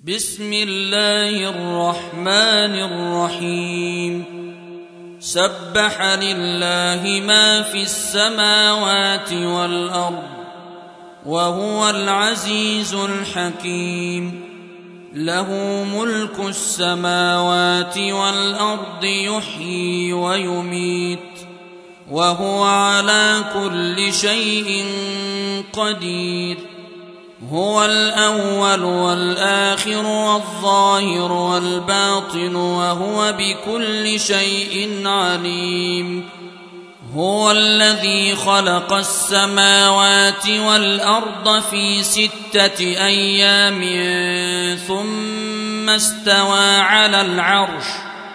بسم الله الرحمن الرحيم. سبح لله ما في السماوات والأرض وهو العزيز الحكيم. له ملك السماوات والأرض يحيي ويميت وهو على كل شيء قدير. هو الأول والآخر والظاهر والباطن وهو بكل شيء عليم. هو الذي خلق السماوات والأرض في 6 أيام ثم استوى على العرش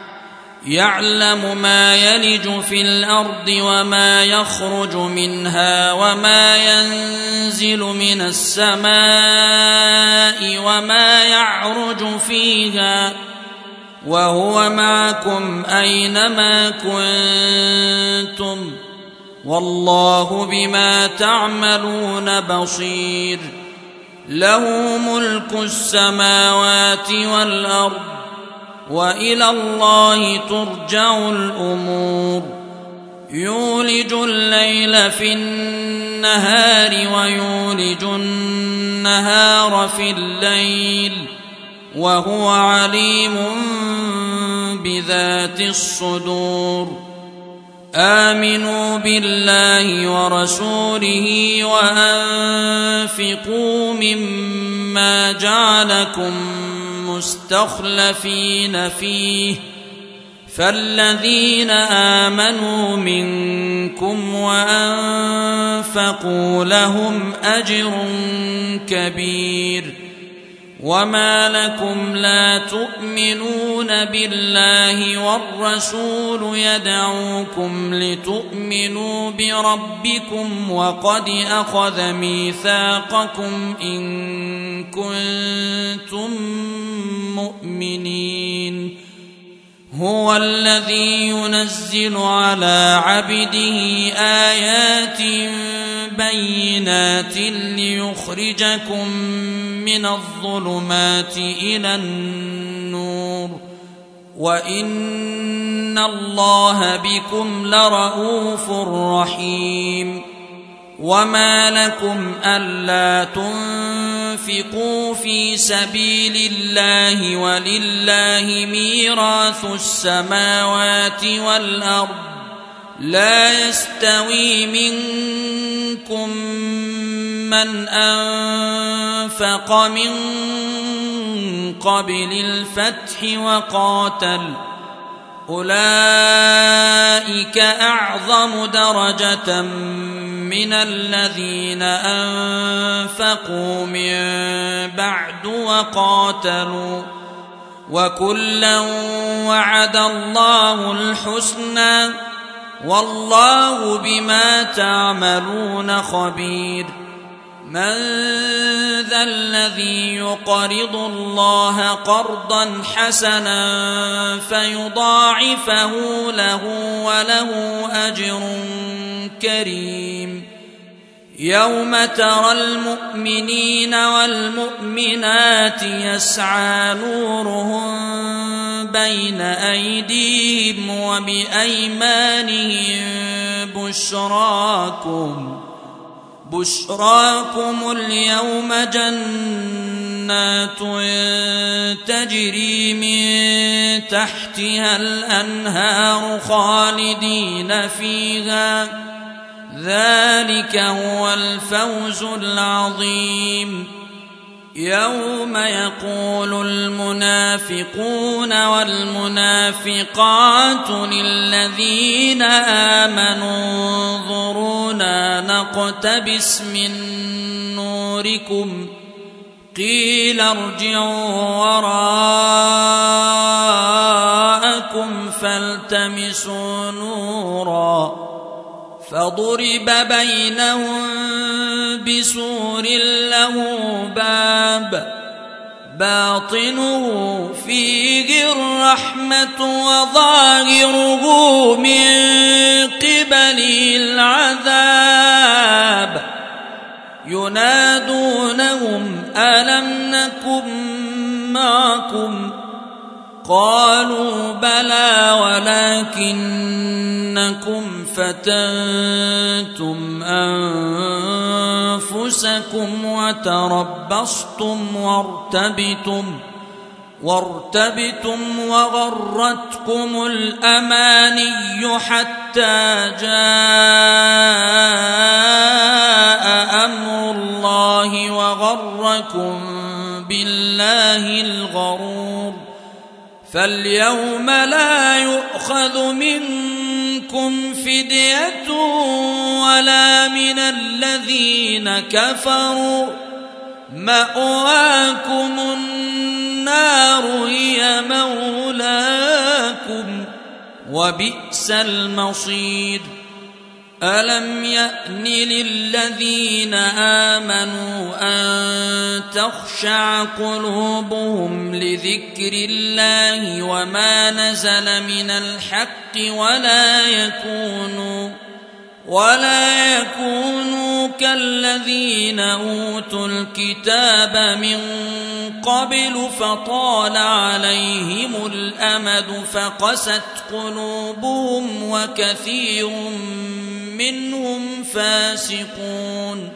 يعلم ما يلج في الأرض وما يخرج منها وما ينزل من السماء وما يعرج فيها وهو معكم أينما كنتم والله بما تعملون بصير. له ملك السماوات والأرض وإلى الله ترجع الأمور. يولج الليل في النهار ويولج النهار في الليل وهو عليم بذات الصدور. آمنوا بالله ورسوله وأنفقوا مما جعلكم مستخلفين فيه فالذين آمنوا منكم وأنفقوا لهم أجر كبير. وما لكم لا تؤمنون بالله والرسول يدعوكم لتؤمنوا بربكم وقد أخذ ميثاقكم إن كنتم مؤمنين. هو الذي ينزل على عبده آيات بينات ليخرجكم من الظلمات إلى النور وإن الله بكم لرءوف رحيم. وما لكم ألا تنفقوا في سبيل الله ولله ميراث السماوات والأرض لا يستوي منكم من أنفق من قبل الفتح وقاتل أولئك أعظم درجة من الذين أنفقوا من بعد وقاتلوا وكلا وعد الله الحسنى والله بما تعملون خبير. من ذا الذي يقرض الله قرضا حسنا فيضاعفه له وله أجر كريم. يوم ترى المؤمنين والمؤمنات يسعى نورهم بين أيديهم وبأيمانهم بشراكم اليوم جنات تجري من تحتها الأنهار خالدين فيها ذلك هو الفوز العظيم. يوم يقول المنافقون والمنافقات للذين آمنوا انظرونا نقتبس من نوركم قيل ارجعوا وراءكم فالتمسوا نورا فضرب بينهم بسور له باب باطنه فيه الرحمة وظاهره من قبله العذاب ينادونهم ألم نكن معكم؟ قالوا بلى ولكنكم فتنتم أنفسكم وتربصتم وارتبتم وغرتكم الأماني حتى جاء أمر الله وغركم بالله الغرور. فاليوم لا يؤخذ منكم فدية ولا من الذين كفروا، مأواكم النار هي مولاكم وبئس المصير. ألم يأن للذين آمنوا أن تخشع قلوبهم لذكر الله وما نزل من الحق ولا يكونوا كالذين أوتوا الكتاب من قبل فطال عليهم الأمد فقست قلوبهم وكثير منهم فاسقون.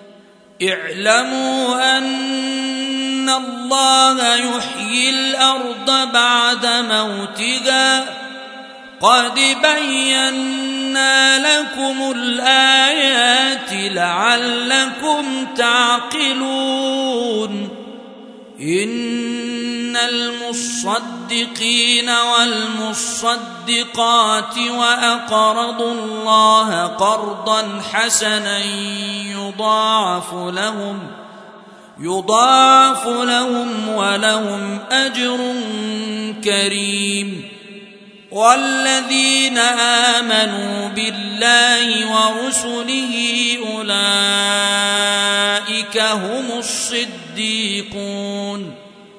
اعلموا أن الله يحيي الأرض بعد موتها، قد بينا لكم الآيات لعلكم تعقلون. إن المصدقين والمصدقات وأقرضوا الله قرضا حسنا يضاعف لهم ولهم أجر كريم. والذين آمنوا بالله ورسله أولئك هم الصديقون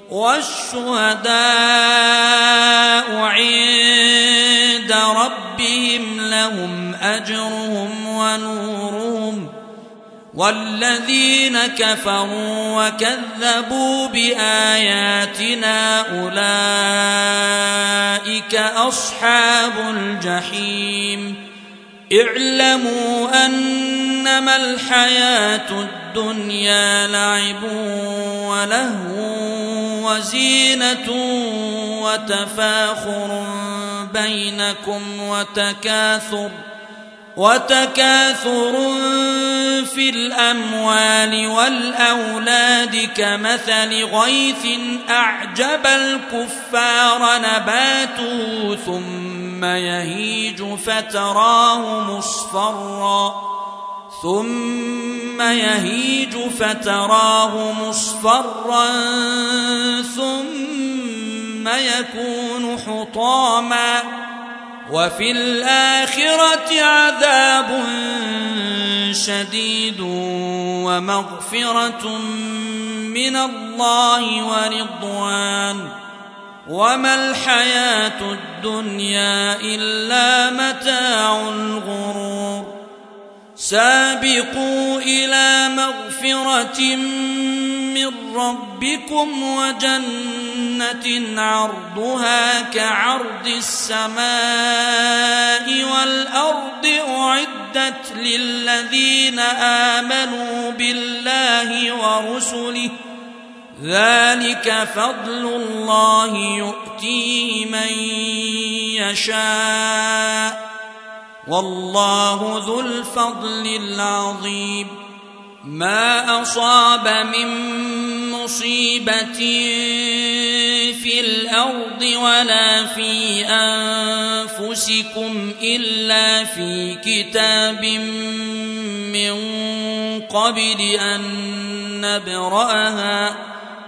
والشهداء عند ربهم لهم أجرهم ونورهم. والذين كفروا وكذبوا بآياتنا أولئك أصحاب الجحيم. اعلموا أنما الحياة الدنيا لعب ولهو وزينة وتفاخر بينكم وتكاثر في الأموال والأولاد كمثل غيث أعجب الكفار نباته ثم يهيج فتراه مصفرا ثم يكون حطاما. وفي الآخرة عذاب شديد ومغفرة من الله ورضوان، وما الحياة الدنيا إلا متاع الغرور. سابقوا إلى مغفرة من ربكم وجنة عرضها كعرض السماء والأرض أعدت للذين آمنوا بالله ورسله، ذلك فضل الله يؤتيه من يشاء والله ذو الفضل العظيم. ما أصاب من مصيبة في الأرض ولا في أنفسكم إلا في كتاب من قبل أن نبرأها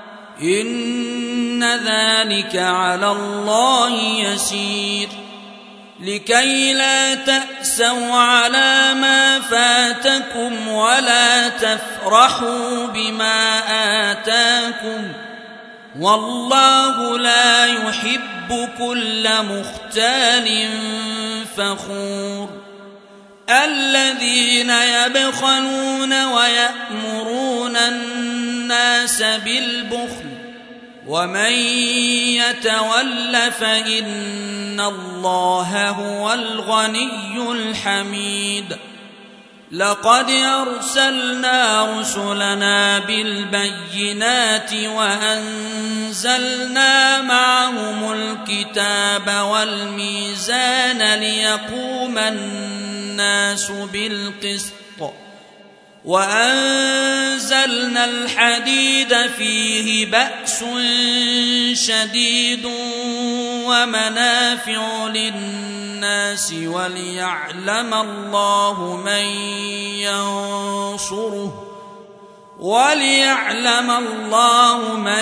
إن ذلك على الله يسير. لكي لا تأسوا على ما فاتكم ولا تفرحوا بما آتاكم، والله لا يحب كل مختال فخور. الذين يبخلون ويأمرون الناس بالبخل ومن يتول فإن الله هو الغني الحميد لقد أرسلنا رسلنا بالبينات وأنزلنا معهم الكتاب والميزان ليقوم الناس بالقسط وأنزلنا الحديد فيه بأس شديد ومنافع للناس وليعلم الله من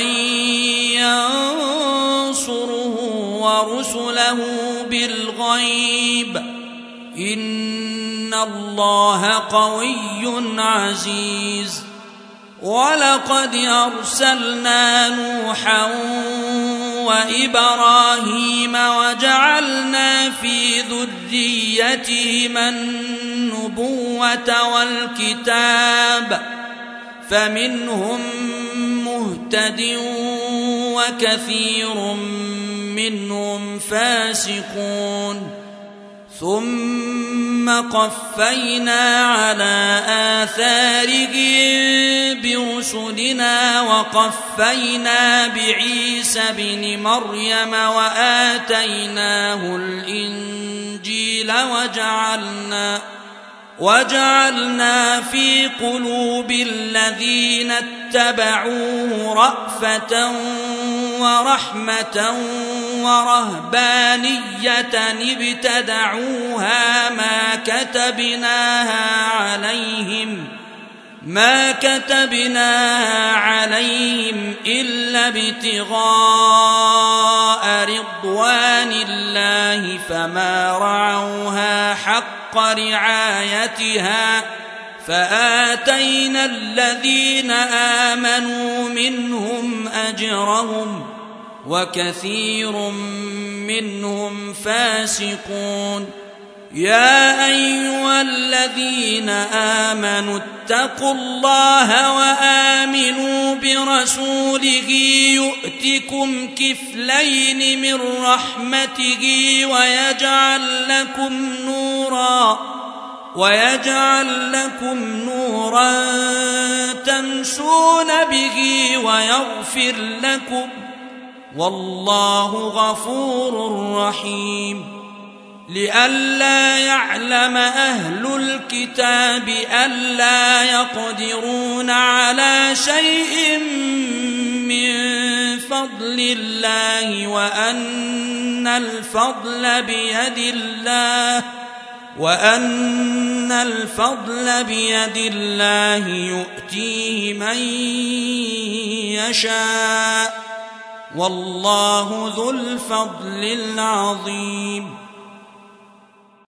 ينصره ورسله بالغيب إن الله قوي عزيز ولقد أرسلنا نوحا وإبراهيم وجعلنا في ذريتهما النبوة والكتاب فمنهم مهتد وكثير منهم فاسقون ثم قفينا على آثارهم برسلنا وقفينا بعيسى ابن مريم وآتيناه الإنجيل وجعلنا في قلوب الذين اتبعوه رأفة ورحمة ورهبانية ابتدعوها ما كتبناها عليهم إلا ابتغاء رضوان الله فما رعوها حق رعايتها فآتينا الذين آمنوا منهم أجرهم وكثير منهم فاسقون يا أيها الذين آمنوا اتقوا الله وآمنوا برسوله يؤتكم كفلين من رحمته ويجعل لكم نورا تمشون به ويغفر لكم والله غفور رحيم لئلا يعلم أهل الكتاب ألا يقدرون على شيء من فضل الله وأن الفضل بيد الله يؤتيه من يشاء والله ذو الفضل العظيم